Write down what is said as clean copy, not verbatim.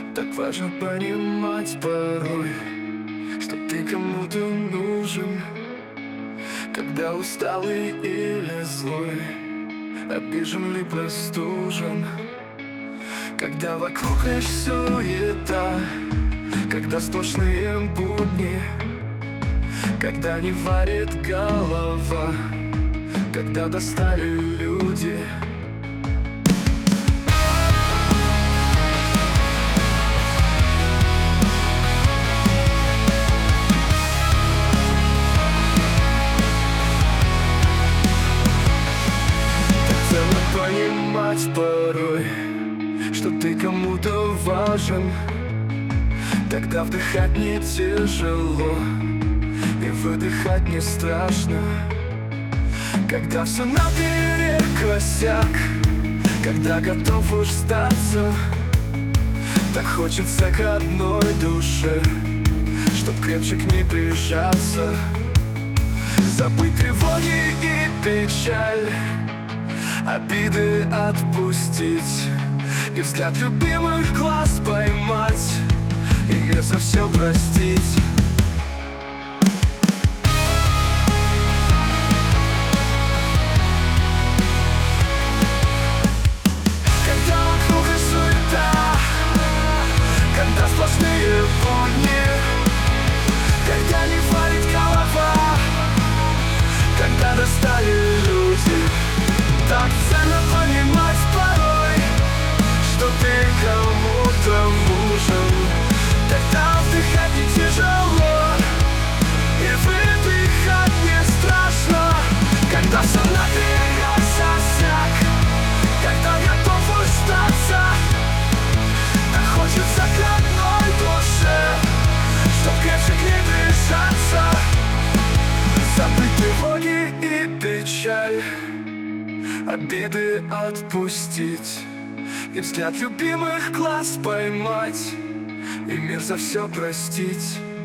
Так важно понимать порой, что ты кому-то нужен, когда усталый или злой, обижен ли простужен, когда вокруг лишь суета, когда сплошные будни, когда не варит голова, когда достали люди. Понимать порой, что ты кому-то важен, тогда вдыхать не тяжело и выдыхать не страшно. Когда все наперекосяк, когда готов уж сдаться, так хочется к одной душе, чтоб крепче к ней прижаться. Забыть тревоги и печаль, обиды отпустить и взгляд любимых глаз поймать, и мир за все простить. Когда вокруг и суета, когда сплошные будни, когда не варит голова, когда достали люди. Так ценно понимать порой, что ты кому-то нужен, тогда вдыхать не тяжело и выдыхать не страшно. Когда все наперекосяк, когда готов устаться, так хочется к одной душе, чтоб крепче к ней прижаться. Забыть тревоги и печаль, обиды отпустить и взгляд любимых глаз поймать, и мир за все простить.